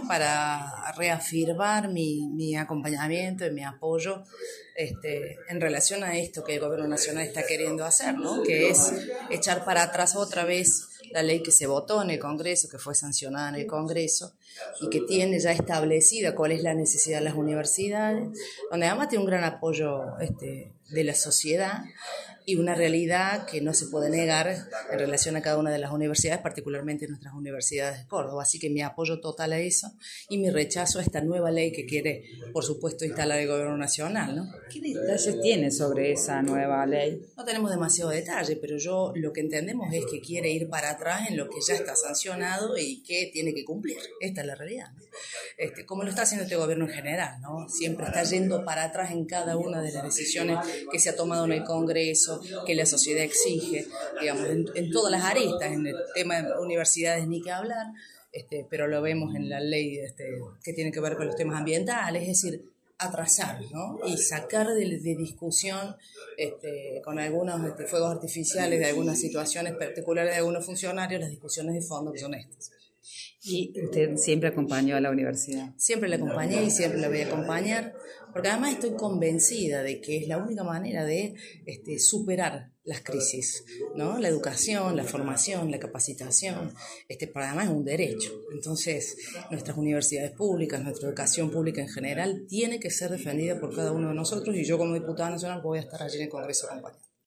para reafirmar mi acompañamiento y mi apoyo en relación a esto que el Gobierno Nacional está queriendo hacer, ¿no? Que es echar para atrás otra vez la ley que se votó en el Congreso, que fue sancionada en el Congreso y que tiene ya establecida cuál es la necesidad de las universidades, donde además tiene un gran apoyo de la sociedad y una realidad que no se puede negar en relación a cada una de las universidades, particularmente nuestras universidades de Córdoba. Así que mi apoyo total a eso y mi rechazo a esta nueva ley que quiere, por supuesto, instalar el Gobierno Nacional, ¿no? ¿Qué detalles tiene sobre esa nueva ley? No tenemos demasiado detalle, pero lo que entendemos es que quiere ir para atrás en lo que ya está sancionado y que tiene que cumplir. Esta es la realidad, ¿no? Como lo está haciendo este gobierno en general, ¿no? Siempre está yendo para atrás en cada una de las decisiones que se ha tomado en el Congreso, que la sociedad exige, digamos, en todas las aristas, en el tema de universidades ni que hablar, pero lo vemos en la ley que tiene que ver con los temas ambientales, es decir, atrasar, ¿no? Y sacar de discusión con algunos fuegos artificiales de algunas situaciones particulares de algunos funcionarios, las discusiones de fondo que son estas. ¿Y usted siempre acompañó a la universidad? Siempre la acompañé y siempre la voy a acompañar, porque además estoy convencida de que es la única manera de superar las crisis, ¿no? La educación, la formación, la capacitación, además es un derecho. Entonces, nuestras universidades públicas, nuestra educación pública en general, tiene que ser defendida por cada uno de nosotros y yo como diputada nacional voy a estar allí en el Congreso acompañando.